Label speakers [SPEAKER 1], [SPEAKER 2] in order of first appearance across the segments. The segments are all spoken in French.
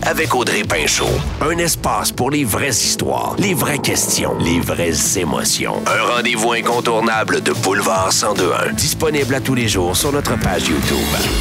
[SPEAKER 1] avec Audrey Pinchot. Un espace pour les vraies histoires, les vraies questions, les vraies émotions. Un rendez-vous incontournable de Boulevard 1021. Disponible à tous les jours sur notre page YouTube.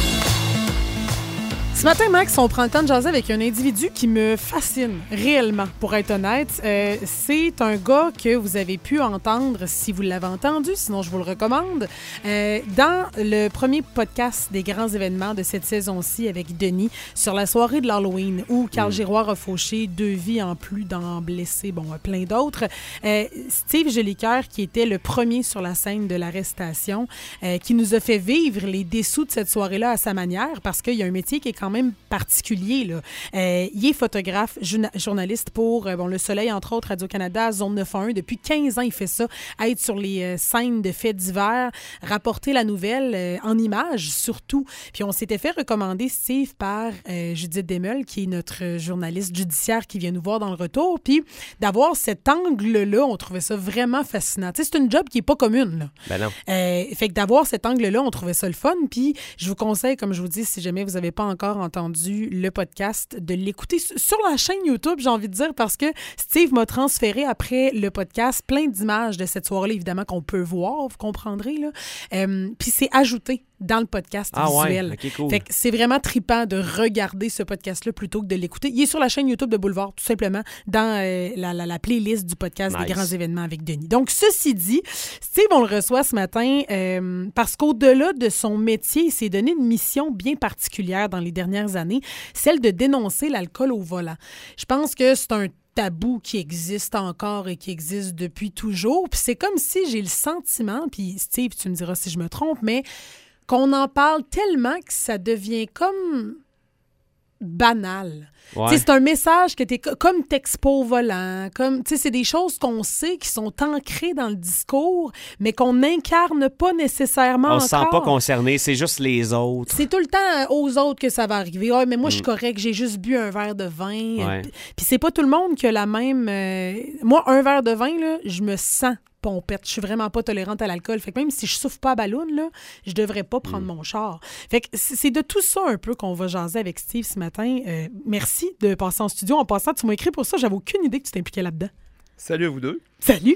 [SPEAKER 2] Ce matin, Max, on prend le temps de jaser avec un individu qui me fascine réellement, pour être honnête. C'est un gars que vous avez pu entendre si vous l'avez entendu, sinon je vous le recommande, dans le premier podcast des grands événements de cette saison-ci avec Denis sur la soirée de l'Halloween où Carl Giroir a fauché 2 vies en plus d'en blesser, plein d'autres. Steve Jolicoeur, qui était le premier sur la scène de l'arrestation, qui nous a fait vivre les dessous de cette soirée-là à sa manière parce qu'il y a un métier qui est quand même particulier, là. Il est photographe, journaliste pour Le Soleil, entre autres, Radio-Canada, Zone 911. Depuis 15 ans, il fait ça, être sur les scènes de faits divers, rapporter la nouvelle en images, surtout. Puis on s'était fait recommander, Steve, par Judith Desmeules, qui est notre journaliste judiciaire qui vient nous voir dans le retour. Puis d'avoir cet angle-là, on trouvait ça vraiment fascinant. Tu sais, c'est une job qui n'est pas commune, là.
[SPEAKER 3] Ben non.
[SPEAKER 2] Fait que d'avoir cet angle-là, on trouvait ça le fun. Puis je vous conseille, comme je vous dis, si jamais vous n'avez pas encore entendu le podcast, de l'écouter sur la chaîne YouTube, j'ai envie de dire, parce que Steve m'a transféré après le podcast plein d'images de cette soirée-là, évidemment, qu'on peut voir, vous comprendrez, là. Puis c'est ajouté dans le podcast visuel.
[SPEAKER 3] Ouais, OK, cool.
[SPEAKER 2] Fait que c'est vraiment trippant de regarder ce podcast-là plutôt que de l'écouter. Il est sur la chaîne YouTube de Boulevard, tout simplement, dans la playlist du podcast des grands événements avec Denis. Donc, ceci dit, Steve, on le reçoit ce matin parce qu'au-delà de son métier, il s'est donné une mission bien particulière dans les dernières années, celle de dénoncer l'alcool au volant. Je pense que c'est un tabou qui existe encore et qui existe depuis toujours. Puis c'est comme si j'ai le sentiment, puis Steve, tu me diras si je me trompe, mais qu'on en parle tellement que ça devient comme banal.
[SPEAKER 3] Ouais.
[SPEAKER 2] C'est un message que t'es comme t'expo au volant, comme c'est des choses qu'on sait qui sont ancrées dans le discours, mais qu'on n'incarne pas nécessairement
[SPEAKER 3] On
[SPEAKER 2] encore.
[SPEAKER 3] se sent pas concerné, c'est juste les autres.
[SPEAKER 2] C'est tout le temps aux autres que ça va arriver. Ah, mais moi, je suis correct, j'ai juste bu un verre de vin.
[SPEAKER 3] Ouais.
[SPEAKER 2] Puis c'est pas tout le monde qui a la même... Moi, un verre de vin, là, je me sens pompette. Je suis vraiment pas tolérante à l'alcool. Fait que même si je souffre pas à balloune, là, je devrais pas prendre mon char. Fait que c'est de tout ça un peu qu'on va jaser avec Steve ce matin. Merci de passer en studio. En passant, tu m'as écrit pour ça. J'avais aucune idée que tu t'impliquais là-dedans.
[SPEAKER 4] Salut à vous deux.
[SPEAKER 2] Salut!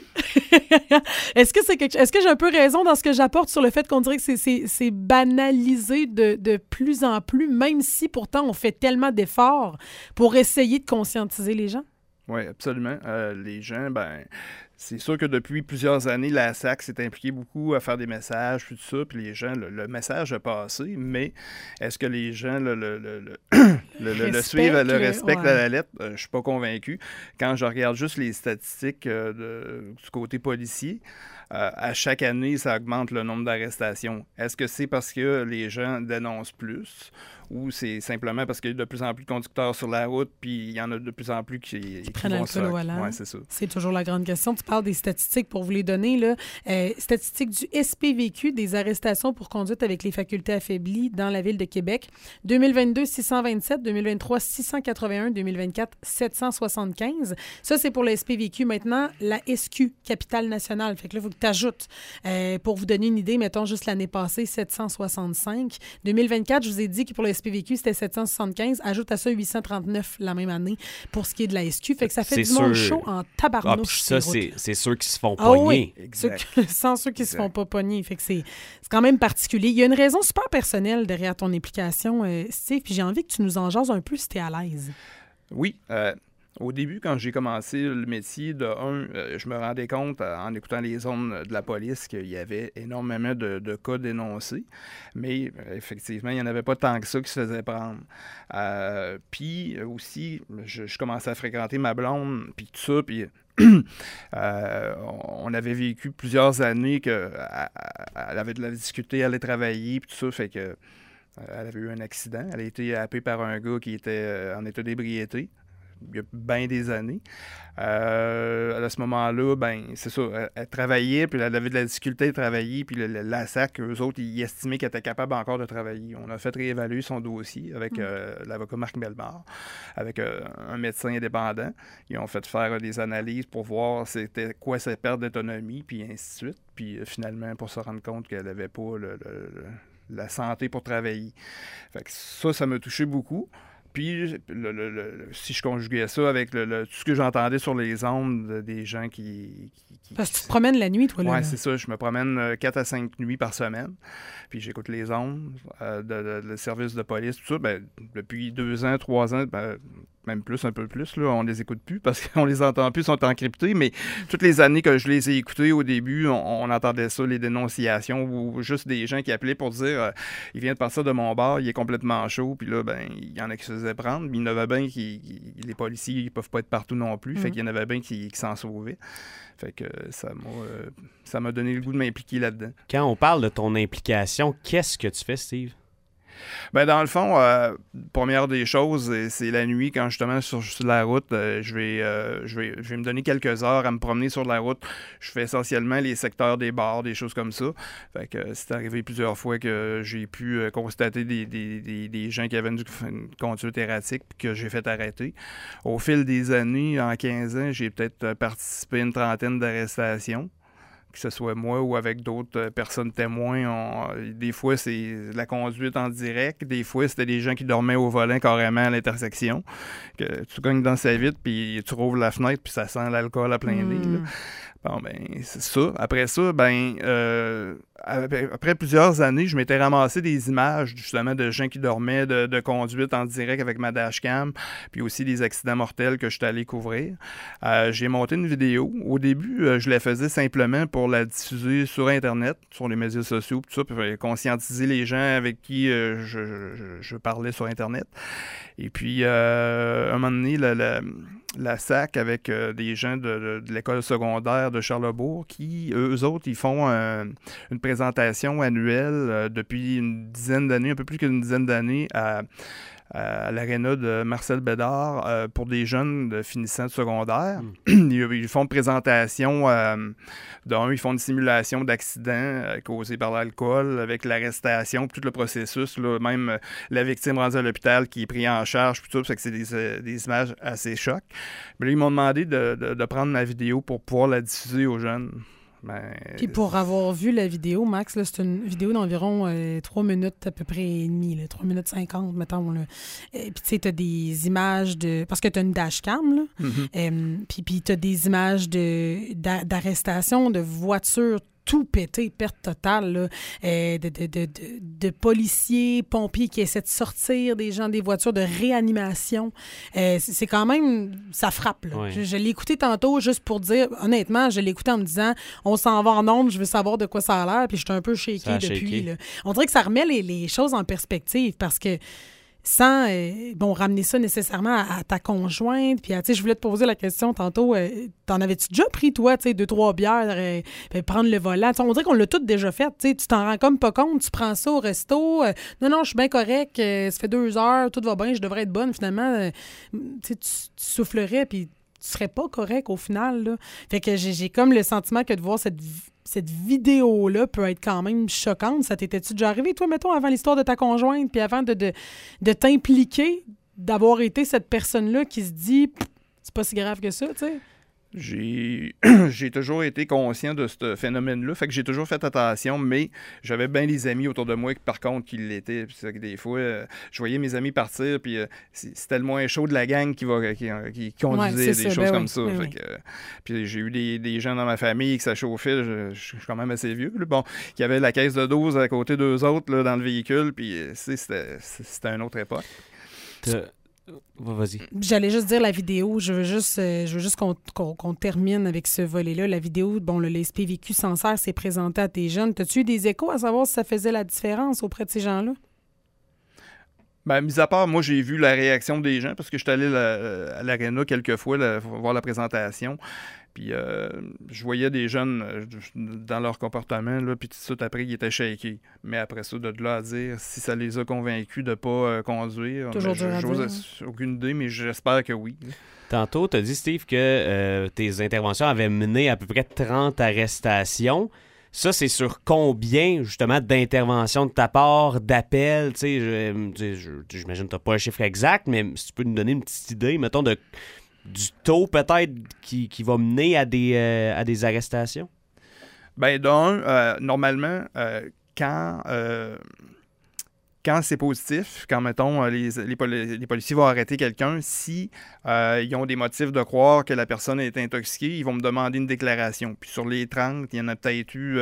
[SPEAKER 2] Est-ce que j'ai un peu raison dans ce que j'apporte sur le fait qu'on dirait que c'est banalisé de plus en plus, même si pourtant on fait tellement d'efforts pour essayer de conscientiser les gens?
[SPEAKER 4] Oui, absolument. Les gens, c'est sûr que depuis plusieurs années, la SAC s'est impliquée beaucoup à faire des messages, puis tout ça, puis les gens, le message a passé, mais est-ce que les gens le suivent, le respectent à la lettre? Je ne suis pas convaincu. Quand je regarde juste les statistiques du côté policier, à chaque année, ça augmente le nombre d'arrestations. Est-ce que c'est parce que les gens dénoncent plus ou c'est simplement parce qu'il y a de plus en plus de conducteurs sur la route puis il y en a de plus en plus qui
[SPEAKER 2] prennent l'alcool au volant?
[SPEAKER 4] Oui, c'est ça.
[SPEAKER 2] C'est toujours la grande question. Tu parles des statistiques pour vous les donner, là. Statistiques du SPVQ, des arrestations pour conduite avec les facultés affaiblies dans la ville de Québec. 2022, 627. 2023, 681. 2024, 775. Ça, c'est pour le SPVQ. Maintenant, la SQ, Capitale nationale. Fait que là, il faut que tu ajoutes. Pour vous donner une idée, mettons juste l'année passée, 765. 2024, je vous ai dit que pour le SPVQ, c'était 775. Ajoute à ça 839 la même année pour ce qui est de la SQ. Fait que ça fait du monde chaud en tabarnouche.
[SPEAKER 3] Ça, c'est ceux qui se font
[SPEAKER 2] Oui.
[SPEAKER 3] pogner.
[SPEAKER 2] Sans ceux qui se font pas pogner. Fait que c'est quand même particulier. Il y a une raison super personnelle derrière ton implication, Steve, puis j'ai envie que tu nous en jases un peu si tu es à l'aise.
[SPEAKER 4] Oui. Au début, quand j'ai commencé le métier, je me rendais compte, en écoutant les zones de la police, qu'il y avait énormément de cas dénoncés. Mais effectivement, il n'y en avait pas tant que ça qui se faisait prendre. Puis aussi, je commençais à fréquenter ma blonde, puis tout ça, puis... on avait vécu plusieurs années qu'elle avait de la difficulté à aller travailler, puis tout ça, fait que elle avait eu un accident. Elle a été happée par un gars qui était en état d'ébriété. Il y a bien des années. À ce moment-là, c'est ça, elle travaillait, puis elle avait de la difficulté de travailler, puis la SAC, eux autres, ils estimaient qu'elle était capable encore de travailler. On a fait réévaluer son dossier avec l'avocat Marc Bellemare, avec un médecin indépendant. Ils ont fait faire des analyses pour voir c'était quoi sa perte d'autonomie, puis ainsi de suite. Puis finalement, pour se rendre compte qu'elle n'avait pas la santé pour travailler. Fait que ça m'a touché beaucoup. Puis, si je conjuguais ça avec tout ce que j'entendais sur les ondes des gens qui
[SPEAKER 2] Parce que tu te promènes la nuit, toi, là.
[SPEAKER 4] Oui, c'est ça. Je me promène 4 à 5 nuits par semaine. Puis j'écoute les ondes, le service de police, tout ça. Ben, depuis 2 ans, 3 ans, même plus, un peu plus, là, on les écoute plus parce qu'on les entend plus, ils sont encryptés. Mais toutes les années que je les ai écoutés, au début, on entendait ça, les dénonciations, ou juste des gens qui appelaient pour dire il vient de partir de mon bar, il est complètement chaud. Puis là, il y en a qui se faisaient prendre. Mais il y en avait bien les policiers, ils peuvent pas être partout non plus. Fait qu'il y en avait bien qui s'en sauvaient. Fait que ça m'a donné le goût de m'impliquer là-dedans.
[SPEAKER 3] Quand on parle de ton implication, qu'est-ce que tu fais, Steve?
[SPEAKER 4] Ben dans le fond, première des choses, c'est la nuit, quand justement sur la route, je vais me donner quelques heures à me promener sur la route. Je fais essentiellement les secteurs des bars, des choses comme ça. Fait que c'est arrivé plusieurs fois que j'ai pu constater des gens qui avaient une conduite erratique puis que j'ai fait arrêter. Au fil des années, en 15 ans, j'ai peut-être participé à une trentaine d'arrestations. Que ce soit moi ou avec d'autres personnes témoins. Des fois, c'est la conduite en direct. Des fois, c'était des gens qui dormaient au volant carrément à l'intersection. Que tu cognes dans sa vitre, puis tu rouvres la fenêtre, puis ça sent l'alcool à plein nez. Là. Bon, c'est ça. Après ça, après plusieurs années, je m'étais ramassé des images, justement, de gens qui dormaient de conduite en direct avec ma dashcam, puis aussi des accidents mortels que je suis allé couvrir. J'ai monté une vidéo. Au début, je la faisais simplement pour la diffuser sur Internet, sur les médias sociaux, tout ça, puis conscientiser les gens avec qui je parlais sur Internet. Et puis, un moment donné, la SAC avec des gens de l'école secondaire de Charlesbourg qui, eux autres, ils font une présentation annuelle depuis une dizaine d'années, un peu plus qu'une dizaine d'années, à l'aréna de Marcel Bédard pour des jeunes de finissants de secondaire. Ils font une présentation ils font une simulation d'accident causé par l'alcool avec l'arrestation, tout le processus, là, même la victime rendue à l'hôpital qui est prise en charge, puis tout, ça, que c'est des images assez chocs. Mais là, ils m'ont demandé de prendre ma vidéo pour pouvoir la diffuser aux jeunes.
[SPEAKER 2] Puis pour avoir vu la vidéo, Max, là, c'est une vidéo d'environ 3 minutes à peu près et demie, 3 minutes 50, mettons. Là. Puis tu sais, tu as des images parce que tu as une dashcam, là. Puis tu as des images d'arrestation de voitures tout pété, perte totale, là, de policiers, pompiers qui essaient de sortir des gens des voitures, de réanimation. C'est quand même... Ça frappe, là.
[SPEAKER 3] Oui.
[SPEAKER 2] Je l'ai écouté tantôt juste pour dire... Honnêtement, je l'ai écouté en me disant on s'en va en ondes, je veux savoir de quoi ça a l'air, puis j'étais un peu shaké depuis. Là. On dirait que ça remet les choses en perspective parce que sans ramener ça nécessairement à ta conjointe. Puis, tu sais, je voulais te poser la question tantôt. T'en avais-tu déjà pris, toi, tu sais, 2-3 bières, prendre le volant? T'sais, on dirait qu'on l'a tout déjà fait. Tu sais, tu t'en rends comme pas compte. Tu prends ça au resto. Non, je suis bien correct. Ça fait 2 heures. Tout va bien. Je devrais être bonne. Finalement, tu soufflerais, puis tu serais pas correct au final, là. Fait que j'ai comme le sentiment que de voir cette vidéo-là peut être quand même choquante. Ça t'était-tu déjà arrivé, toi, mettons, avant l'histoire de ta conjointe, puis avant de t'impliquer, d'avoir été cette personne-là qui se dit « c'est pas si grave que ça », tu sais?
[SPEAKER 4] J'ai toujours été conscient de ce phénomène-là, fait que j'ai toujours fait attention, mais j'avais bien des amis autour de moi qui, par contre, qui l'étaient. Puis des fois, je voyais mes amis partir, puis c'était le moins chaud de la gang qui conduisait des choses comme ça. Fait que, puis j'ai eu des gens dans ma famille que ça chauffait, je suis quand même assez vieux, là, qui avaient la caisse de 12 à côté d'eux autres là, dans le véhicule, puis c'était une autre époque.
[SPEAKER 3] Vas-y.
[SPEAKER 2] J'allais juste dire la vidéo. Je veux juste qu'on termine avec ce volet-là. La vidéo, le SPVQ Sancerre s'est présenté à tes jeunes. T'as-tu eu des échos à savoir si ça faisait la différence auprès de ces gens-là?
[SPEAKER 4] Mis à part, moi, j'ai vu la réaction des gens parce que je suis allé à l'aréna quelques fois voir la présentation. Puis je voyais des jeunes dans leur comportement, là, puis tout de suite après, ils étaient shakés. Mais après ça, de là à dire si ça les a convaincus de ne pas conduire, j'ose aucune idée, mais j'espère que oui.
[SPEAKER 3] Tantôt, tu as dit, Steve, que tes interventions avaient mené à peu près 30 arrestations. Ça, c'est sur combien, justement, d'interventions de ta part, d'appels? Tu sais, j'imagine que tu n'as pas un chiffre exact, mais si tu peux nous donner une petite idée, mettons, du taux peut-être qui va mener à des arrestations? Bien,
[SPEAKER 4] normalement, quand quand c'est positif, quand, mettons, les policiers vont arrêter quelqu'un, si ils ont des motifs de croire que la personne est intoxiquée, ils vont me demander une déclaration. Puis sur les 30, il y en a peut-être eu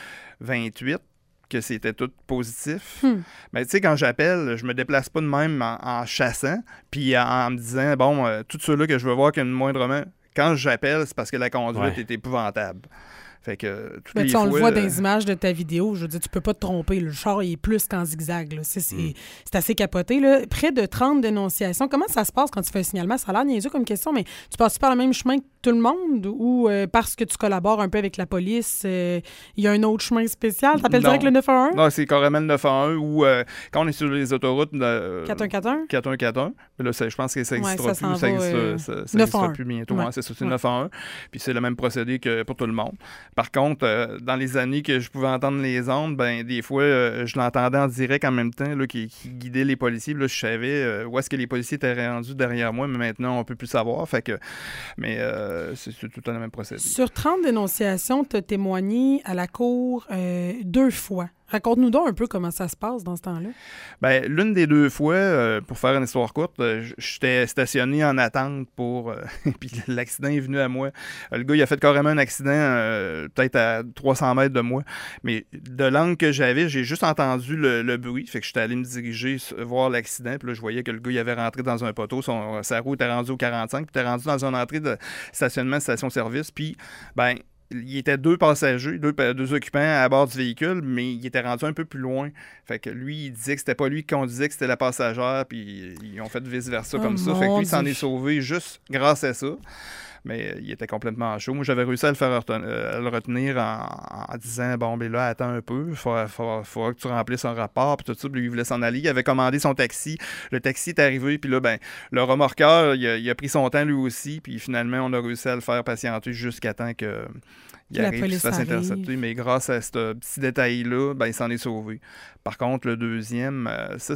[SPEAKER 4] 28 que c'était tout positif. Mais tu sais, quand j'appelle, je me déplace pas de même en chassant, puis en me disant, bon, tous ceux-là que je veux voir moindrement, quand j'appelle, c'est parce que la conduite est épouvantable. Fait que toutes les fois,
[SPEAKER 2] on le voit dans les images de ta vidéo, je veux dire, tu peux pas te tromper. Le char, il est plus qu'en zigzag. Là. C'est assez capoté. Là. Près de 30 dénonciations. Comment ça se passe quand tu fais un signalement? Ça a l'air niaiseux comme question, mais tu passes par le même chemin que tout le monde ou parce que tu collabores un peu avec la police, il y a un autre chemin spécial? T'appelles direct le 911?
[SPEAKER 4] Non, c'est carrément le 911 ou quand on est sur les autoroutes...
[SPEAKER 2] 4141?
[SPEAKER 4] 4141. Là, je pense que ça n'existera plus. Ça n'existera plus bientôt.
[SPEAKER 2] Ouais.
[SPEAKER 4] Hein, c'est ça, c'est 911. Puis c'est le même procédé que pour tout le monde. Par contre, dans les années que je pouvais entendre les ondes, ben des fois, je l'entendais en direct en même temps, là, qui guidait les policiers. Là, je savais où est-ce que les policiers étaient rendus derrière moi, mais maintenant, on peut plus savoir. Fait que, mais c'est tout le temps le même procédé.
[SPEAKER 2] Sur 30 dénonciations, tu as témoigné à la cour 2 fois. Raconte-nous donc un peu comment ça se passe dans ce temps-là.
[SPEAKER 4] Bien, l'une des 2 fois, pour faire une histoire courte, j'étais stationné en attente pour... puis l'accident est venu à moi. Le gars, il a fait carrément un accident peut-être à 300 mètres de moi. Mais de l'angle que j'avais, j'ai juste entendu le bruit. Fait que j'étais allé me diriger voir l'accident. Puis là, je voyais que le gars, il avait rentré dans un poteau. Sa roue était rendue au 45. Puis il était rendu dans une entrée de stationnement, station-service. Puis, ben il était 2 passagers, 2 occupants à bord du véhicule, mais il était rendu un peu plus loin. Fait que lui, il disait que c'était pas lui qui conduisait, que c'était la passagère, puis ils ont fait vice-versa comme ça. Fait que lui, il s'en est sauvé juste grâce à ça. Mais il était complètement chaud. Moi, j'avais réussi à le retenir en disant, bon, ben là, attends un peu, il faudra que tu remplisses un rapport, puis tout ça. Puis lui, il voulait s'en aller. Il avait commandé son taxi. Le taxi est arrivé, puis là, ben, le remorqueur, il a pris son temps lui aussi, puis finalement, on a réussi à le faire patienter jusqu'à temps que... Il arrive et se fasse intercepter, mais grâce à ce petit détail-là, ben, il s'en est sauvé. Par contre, le deuxième, ça,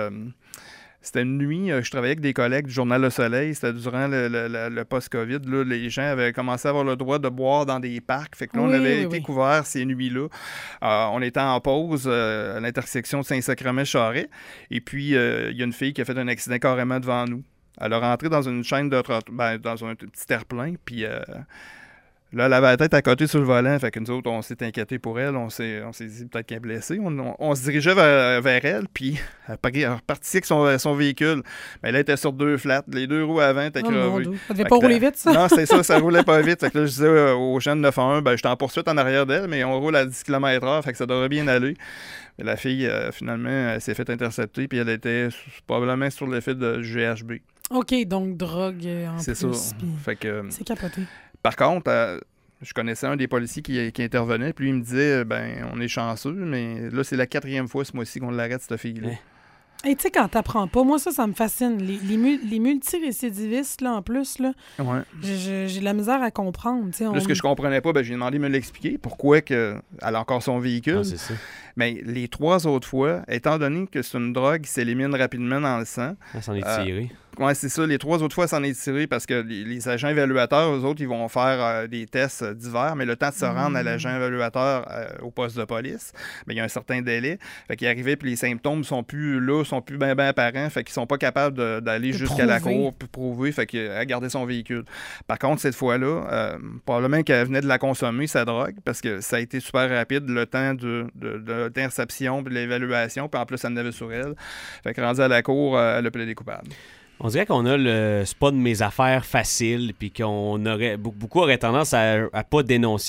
[SPEAKER 4] c'était une nuit. Je travaillais avec des collègues du Journal Le Soleil. C'était durant le post-COVID. Là, les gens avaient commencé à avoir le droit de boire dans des parcs. Fait que là, on avait été couverts ces nuits-là. On était en pause à l'intersection de Saint-Sacrement-Charest. Et puis, il y a une fille qui a fait un accident carrément devant nous. Elle a rentré dans une chaîne de dans un petit terre-plein. Puis... là, elle avait la tête à côté sur le volant, fait que nous autres, on s'est inquiétés pour elle, on s'est dit peut-être qu'elle est blessée. On se dirigeait vers elle, puis elle est repartie avec son véhicule. Mais elle était sur 2 flats, les 2 roues avant étaient crevées.
[SPEAKER 2] Ça devait pas rouler vite, ça?
[SPEAKER 4] Non, c'est ça roulait pas vite. Fait que là, je disais aux gens de 911, ben, j'étais en poursuite en arrière d'elle, mais on roule à 10 km/h, fait que ça devrait bien aller. Mais la fille, finalement, elle s'est fait intercepter, puis elle était probablement sur l'effet de GHB. OK,
[SPEAKER 2] donc drogue en
[SPEAKER 4] c'est
[SPEAKER 2] plus.
[SPEAKER 4] Ça.
[SPEAKER 2] Puis...
[SPEAKER 4] Fait que,
[SPEAKER 2] c'est capoté.
[SPEAKER 4] Par contre, je connaissais un des policiers qui intervenait, puis lui, il me disait, ben, on est chanceux, mais là, c'est la 4e fois ce mois-ci qu'on l'arrête, cette fille-là.
[SPEAKER 2] Et tu sais, quand t'apprends pas, moi, ça me fascine. Les multirécidivistes, là, en plus, là, j'ai de la misère à comprendre.
[SPEAKER 4] Là, ce que je comprenais pas, j'ai demandé de me l'expliquer. Pourquoi elle a encore son véhicule?
[SPEAKER 3] C'est ça.
[SPEAKER 4] Mais les 3 autres fois, étant donné que c'est une drogue qui s'élimine rapidement dans le sang...
[SPEAKER 3] Ça s'en est tiré.
[SPEAKER 4] Oui, c'est ça. Les 3 autres fois, ça s'en est tiré parce que les agents évaluateurs, eux autres, ils vont faire des tests divers, mais le temps de se rendre à l'agent évaluateur au poste de police, il y a un certain délai. Fait qu'il arrivait, puis les symptômes sont plus là, sont plus bien apparents, fait qu'ils sont pas capables d'aller jusqu'à la cour pour prouver, fait qu'il a gardé son véhicule. Par contre, cette fois-là, probablement qu'elle venait de la consommer, sa drogue, parce que ça a été super rapide, le temps de l'interception, puis de l'évaluation, puis en plus, elle en avait sur elle. Fait que rendu à la cour, elle a plaidé coupable.
[SPEAKER 3] On dirait qu'on a le c'est pas de mes affaires facile, puis qu'on aurait beaucoup auraient tendance à pas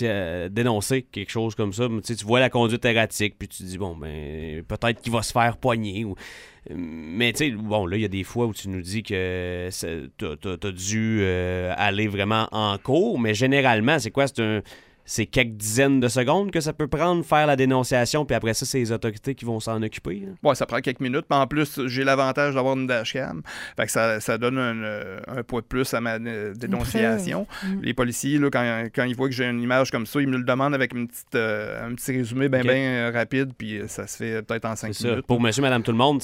[SPEAKER 3] dénoncer quelque chose comme ça. Tu vois la conduite erratique, puis tu te dis bon ben peut-être qu'il va se faire poigner. Mais tu sais, bon là il y a des fois où tu nous dis que t'as dû aller vraiment en cours, mais généralement c'est quoi? C'est quelques dizaines de secondes que ça peut prendre faire la dénonciation, puis après ça, c'est les autorités qui vont s'en occuper.
[SPEAKER 4] Oui, ça prend quelques minutes. Mais en plus, j'ai l'avantage d'avoir une dashcam. Fait que ça donne un poids de plus à ma dénonciation. Les policiers, là, quand ils voient que j'ai une image comme ça, ils me le demandent avec un petit résumé bien rapide, puis ça se fait peut-être en 5 minutes.
[SPEAKER 3] Pour monsieur, madame, tout le monde,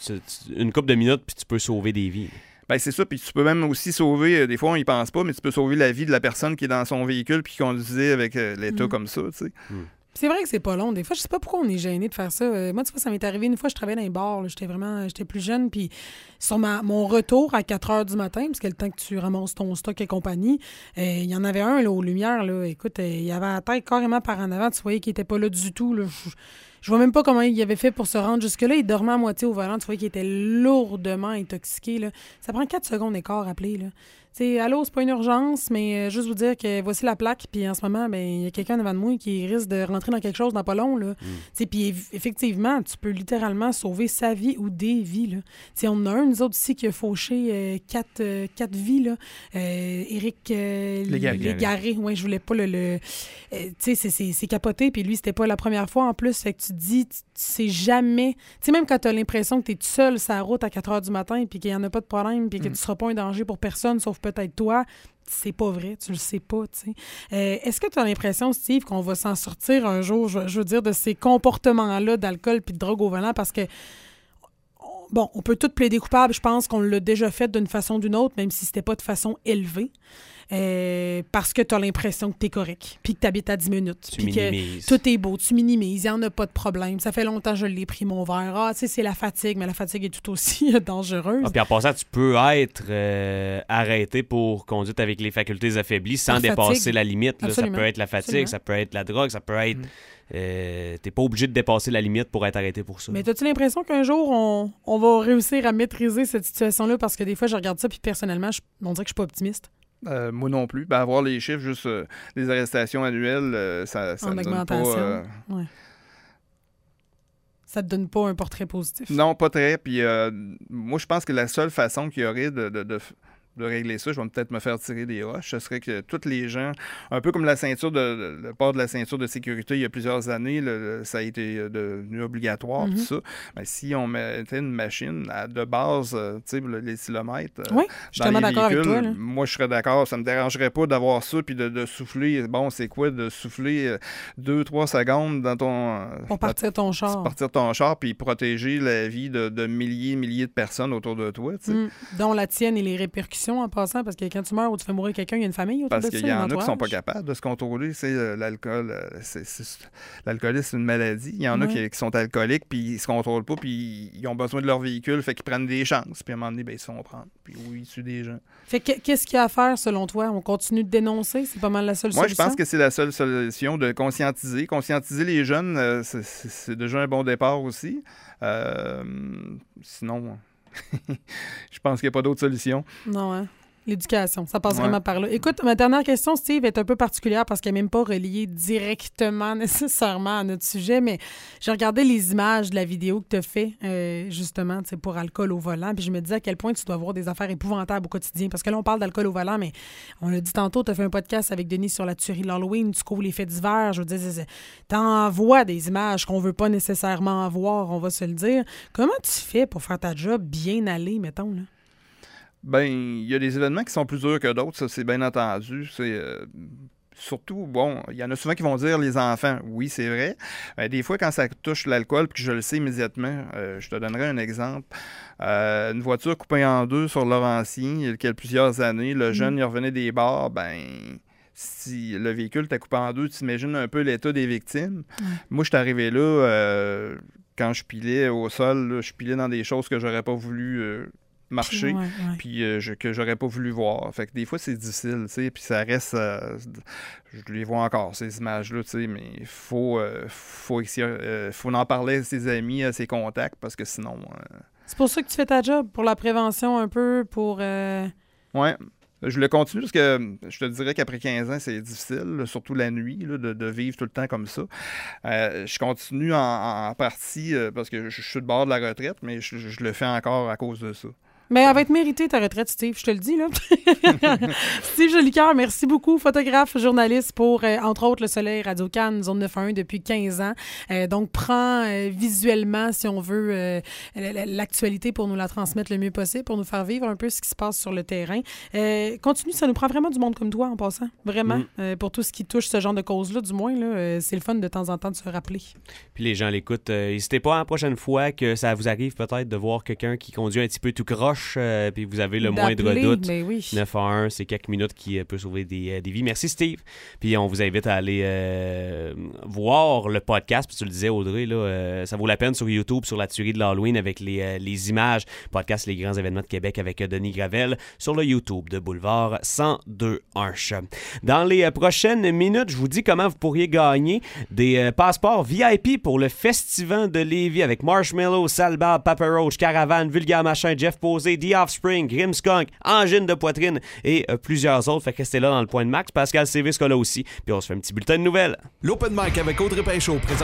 [SPEAKER 3] une couple de minutes, puis tu peux sauver des vies.
[SPEAKER 4] Ben c'est ça, puis tu peux même aussi sauver, des fois on y pense pas, mais tu peux sauver la vie de la personne qui est dans son véhicule puis qui conduisait avec l'état comme ça, tu sais.
[SPEAKER 2] C'est vrai que c'est pas long. Des fois, je sais pas pourquoi on est gêné de faire ça. Moi, tu vois, ça m'est arrivé une fois, je travaillais dans les bars. Là. J'étais plus jeune. Puis sur mon retour à 4 heures du matin, parce que le temps que tu ramasses ton stock et compagnie, il y en avait un là, aux lumières. Là. Écoute, il avait la tête carrément par en avant. Tu voyais qu'il était pas là du tout. Là. Je vois même pas comment il avait fait pour se rendre jusque-là. Il dormait à moitié au volant. Tu voyais qu'il était lourdement intoxiqué. Là. Ça prend 4 secondes et quart à appeler. Là. T'sais, allô, c'est pas une urgence, mais juste vous dire que voici la plaque, puis en ce moment, ben il y a quelqu'un devant de moi qui risque de rentrer dans quelque chose dans pas long, là. Puis effectivement, tu peux littéralement sauver sa vie ou des vies, là. T'sais, on en a un, nous autres ici, qui a fauché 4 vies, là. Éric Légaré, ouais, je voulais pas c'est capoté, puis lui, c'était pas la première fois en plus, fait que tu te dis, tu sais jamais, tu sais, même quand t'as l'impression que t'es tout seul sur la route à 4 heures du matin, puis qu'il y en a pas de problème, puis que tu seras pas un danger pour personne, sauf peut-être toi, c'est pas vrai, tu le sais pas, tu sais. Est-ce que tu as l'impression, Steve, qu'on va s'en sortir un jour, je veux dire, de ces comportements-là d'alcool puis de drogue au volant, parce que, bon, on peut tout plaider coupable, je pense qu'on l'a déjà fait d'une façon ou d'une autre, même si c'était pas de façon élevée. Parce que tu as l'impression que tu es correct, puis que tu habites à 10 minutes, puis que tout est beau, tu minimises, il n'y en a pas de problème. Ça fait longtemps que je l'ai pris, mon verre. Ah, tu sais, c'est la fatigue, mais la fatigue est tout aussi dangereuse.
[SPEAKER 3] Puis en passant, tu peux être arrêté pour conduite avec les facultés affaiblies sans dépasser la limite. Là. Ça peut être la fatigue, ça peut être la drogue, ça peut être... t'es pas obligé de dépasser la limite pour être arrêté pour ça.
[SPEAKER 2] Mais as-tu l'impression qu'un jour, on va réussir à maîtriser cette situation-là? Parce que des fois, je regarde ça, puis personnellement, on dirait que je suis pas optimiste.
[SPEAKER 4] Moi non plus. Ben, avoir les chiffres, juste les arrestations annuelles, ça
[SPEAKER 2] en
[SPEAKER 4] ne donne
[SPEAKER 2] augmentation.
[SPEAKER 4] pas...
[SPEAKER 2] Ouais. Ça te donne pas un portrait positif.
[SPEAKER 4] Non, pas très. Puis moi, je pense que la seule façon qu'il y aurait de régler ça, je vais peut-être me faire tirer des roches, ce serait que tous les gens, un peu comme le port de la ceinture de sécurité il y a plusieurs années, ça a été devenu obligatoire, tout ça. Mais si on mettait une machine de base, tu sais, les kilomètres,
[SPEAKER 2] oui, je suis tellement d'accord avec toi. Là.
[SPEAKER 4] Moi, je serais d'accord. Ça me dérangerait pas d'avoir ça, puis de souffler. Bon, c'est quoi de souffler 2-3 secondes dans ton...
[SPEAKER 2] pour partir ton char.
[SPEAKER 4] Partir ton char, puis protéger la vie de milliers de personnes autour de toi, tu sais.
[SPEAKER 2] Dont la tienne et les répercussions en passant, parce que quand tu meurs ou tu fais mourir quelqu'un, il y a une famille autour de ça.
[SPEAKER 4] Parce qu'il y en a qui sont pas capables de se contrôler. L'alcool, l'alcoolisme, c'est une maladie. Il y en a qui sont alcooliques, puis ils se contrôlent pas, puis ils ont besoin de leur véhicule, fait qu'ils prennent des chances. Puis à un moment donné, ben, ils se font prendre. Puis oui, ils tuent des gens. Fait
[SPEAKER 2] que qu'est-ce qu'il y a à faire, selon toi? On continue de dénoncer? C'est pas mal la seule solution?
[SPEAKER 4] Moi, je pense que c'est la seule solution, de conscientiser. Conscientiser les jeunes, c'est déjà un bon départ aussi. Sinon... je pense qu'il n'y a pas d'autre solution.
[SPEAKER 2] Non, hein? L'éducation, ça passe vraiment par là. Écoute, ma dernière question, Steve, est un peu particulière parce qu'elle n'est même pas reliée directement nécessairement à notre sujet, mais j'ai regardé les images de la vidéo que tu as fait, justement, pour alcool au volant, puis je me disais à quel point tu dois avoir des affaires épouvantables au quotidien, parce que là, on parle d'alcool au volant, mais on l'a dit tantôt, tu as fait un podcast avec Denis sur la tuerie de l'Halloween, tu couvres les faits divers, je veux dire, t'envoies des images qu'on veut pas nécessairement voir, on va se le dire. Comment tu fais pour faire ta job bien aller, mettons, là?
[SPEAKER 4] Ben, il y a des événements qui sont plus durs que d'autres, ça c'est bien entendu. C'est surtout, bon, il y en a souvent qui vont dire les enfants. Oui, c'est vrai. Des fois, quand ça touche l'alcool, puis que je le sais immédiatement, je te donnerai un exemple. Une voiture coupée en deux sur Laurentien, il y a plusieurs années, le jeune, il revenait des bars, ben... Si le véhicule t'a coupé en deux, tu imagines un peu l'état des victimes. Moi, je suis arrivé là, quand je pilais au sol, là, je pilais dans des choses que j'aurais pas voulu... marcher, puis que j'aurais pas voulu voir. Fait que des fois, c'est difficile, tu sais, puis ça reste... je les vois encore, ces images-là, tu sais, mais il faut en parler à ses amis, à ses contacts, parce que sinon...
[SPEAKER 2] C'est pour ça que tu fais ta job, pour la prévention un peu, pour...
[SPEAKER 4] Ouais. Je le continue parce que je te dirais qu'après 15 ans, c'est difficile, surtout la nuit, là, de vivre tout le temps comme ça. Je continue en partie parce que je suis de bord de la retraite, mais je le fais encore à cause de ça.
[SPEAKER 2] Mais elle va être méritée, ta retraite, Steve, je te le dis, là. Steve Jolicoeur, merci beaucoup. Photographe, journaliste pour, entre autres, Le Soleil, Radio-Can, Zone 9-1 depuis 15 ans. Donc, prends visuellement, si on veut, l'actualité pour nous la transmettre le mieux possible, pour nous faire vivre un peu ce qui se passe sur le terrain. Continue, ça nous prend vraiment du monde comme toi, en passant. Vraiment. Pour tout ce qui touche ce genre de cause-là, du moins, là, c'est le fun de temps en temps de se rappeler. Puis
[SPEAKER 3] les gens l'écoutent. N'hésitez pas la prochaine fois que ça vous arrive peut-être de voir quelqu'un qui conduit un petit peu tout croche proche, puis vous avez le moindre
[SPEAKER 2] D'appeler,
[SPEAKER 3] doute,
[SPEAKER 2] mais oui.
[SPEAKER 3] 911, c'est quelques minutes qui peut sauver des vies. Merci, Steve. Puis on vous invite à aller voir le podcast. Puis tu le disais, Audrey, là, ça vaut la peine sur YouTube, sur la tuerie de l'Halloween avec les images. Podcast Les grands événements de Québec avec Denis Gravel sur le YouTube de Boulevard 102.1. Dans les prochaines minutes, je vous dis comment vous pourriez gagner des passeports VIP pour le Festivent de Lévis avec Marshmello, Salbab, Papa Roach, Caravane, Vulgaire Machin, Jeff Posé, The Offspring, Grimmskunk, Angine de poitrine et plusieurs autres. Fait que restez là dans le point de max. Pascal CV sera là aussi. Puis on se fait un petit bulletin de nouvelles.
[SPEAKER 5] L'Open Mic avec Audrey Pinchot, présent